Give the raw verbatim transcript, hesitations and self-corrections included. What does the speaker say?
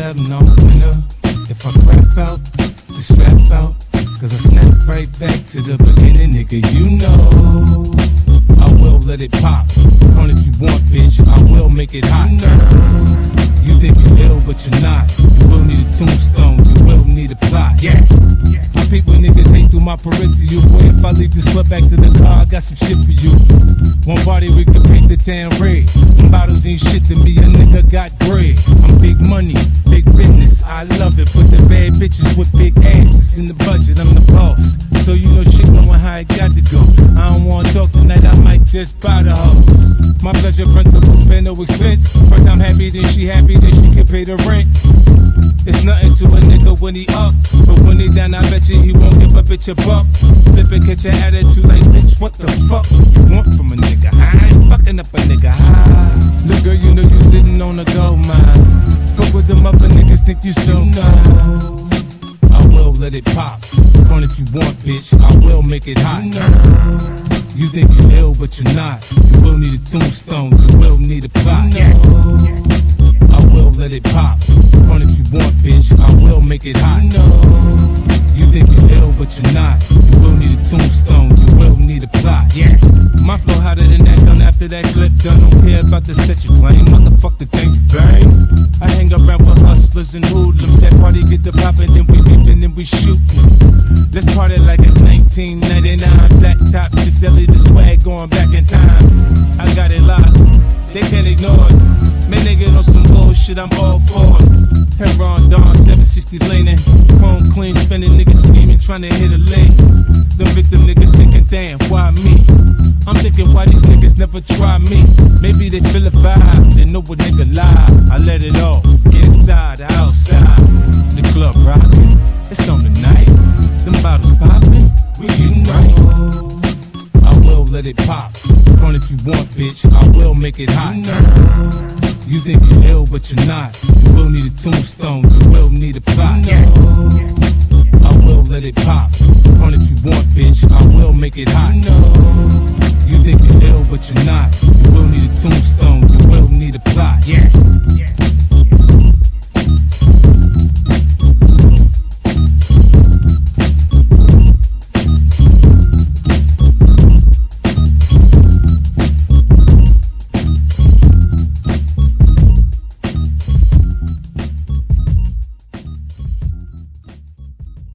have no winner. If I crap out, the strap out, cause I snap right back to the beginning, nigga, you know. I will let it pop. Come if you want, bitch, I will make it hot. You think you're ill, but you're not. You will need a tombstone, you will need a plot. Yeah. I peep when niggas hate through my peripheral. Boy, if I leave this club back to the car, I got some shit for you. One body we can paint the tan red. Them bottles ain't shit to me, a nigga got bread. I'm big money, big business, I love it. Put the bad bitches with big asses in the budget, I'm the boss. So you know shit knowing how it got to go. I don't wanna talk tonight, I might just buy the hoes. My pleasure principle, spend no expense. First I'm happy, then she happy, then she can pay the rent. It's nothing to a nigga when he up, but when he down, I bet you he won't give a bitch a buck. Flip and catch your attitude like, bitch, what the fuck you want from a nigga? I ain't fucking up a nigga. Ah. Look, girl, you know you sitting on a gold mine. Fuck with them other niggas, think you so fine. I will let it pop. Come if you want, bitch, I will make it hot. You think you're ill, but you're not. You will need a tombstone, you will need a plot. I will let it pop. Come if you want, bitch, I will make it hot. You think you're ill, but you're not. You will need a tombstone, you will need a plot. Yeah. My flow hotter than that gun after that clip done. Don't care about the set you claim, motherfuck the thing you bang. I hang around with hustlers and hoodlums. That party get the poppin', then we beefin', then we shootin'. Let's party like it's nineteen ninety-nine. Flat top, Giselle, the swag going back in time. I got it locked, they can't ignore it. Man, nigga on some bullshit, I'm all for it. Heron, Dawn, seven sixty laning. Chrome clean, spinning niggas scheming, trying to hit a lick. The victim niggas thinking, damn, why me? I'm thinking, why these niggas never try me? Maybe they feel a vibe, they know a nigga lie. I let it off, inside, outside. The club rockin', it's on the night. Them bottles poppin', we getting right. I will let it pop. Come if you want, bitch, I will make it hot. You think you're ill, but you're not. You will need a tombstone, you will need a plot. I will let it pop. Come if you want, bitch, I will make it hot. You think you're ill, but you're not. You will need a tombstone, you will need a plot. Yeah.